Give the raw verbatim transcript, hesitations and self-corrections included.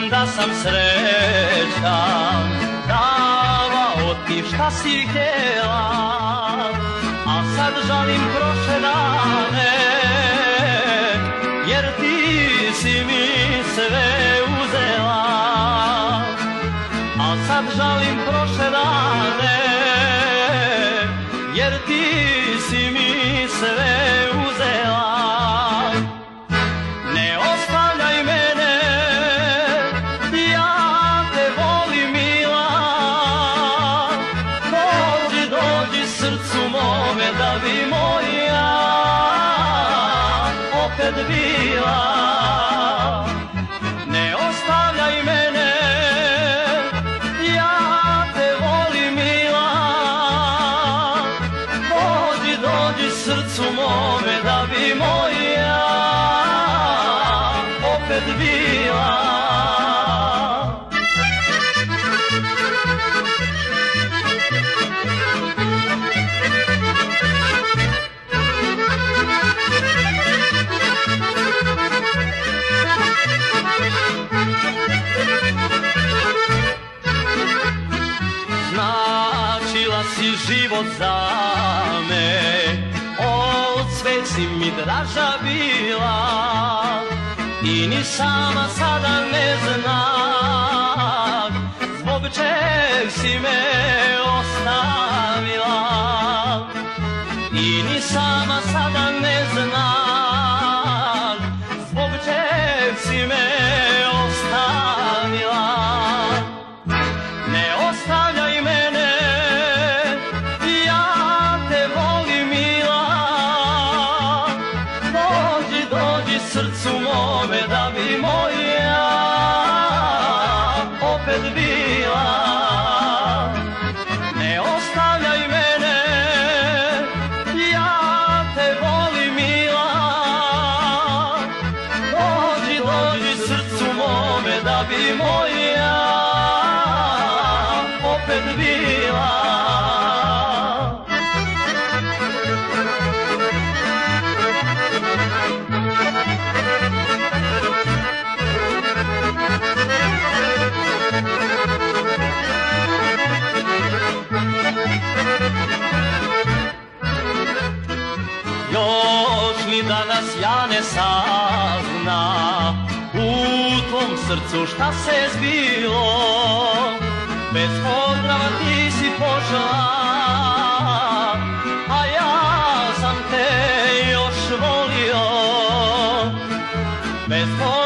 da sam srećan, prava od ti šta si htjela, a sad žalim prošle dane, jer ti si mi sve uzela. A sad žalim prošle dane, jer ti si mi sve uzela. Ne ostavljaj mene, ja te volim mila, dođi, dođi srcu mome da bi moja opet bila. Ne ostavljaj mene, ja te volim mila, dođi, dođi srcu mome da bi moja opet bila. Značila si život za me, od sveg si mi draža bila, i ni sama sada ne znam zbog čeg si me ostavila. I ni sama sada ne znam zbog čeg si me ostavila. Ne ostavljaj mene, ja te volim mila, dođi, dođi srcu mome da bi moja opet bila. Ne ostavljaj mene, ja te volim mila, dođi, dođi srcu mome da bi moja opet bila. Još ni danas ja ne sazna u tvom srcu šta se zbilo, bez pozdrava ti si pošla, a ja sam te još volio. Bez pozdrava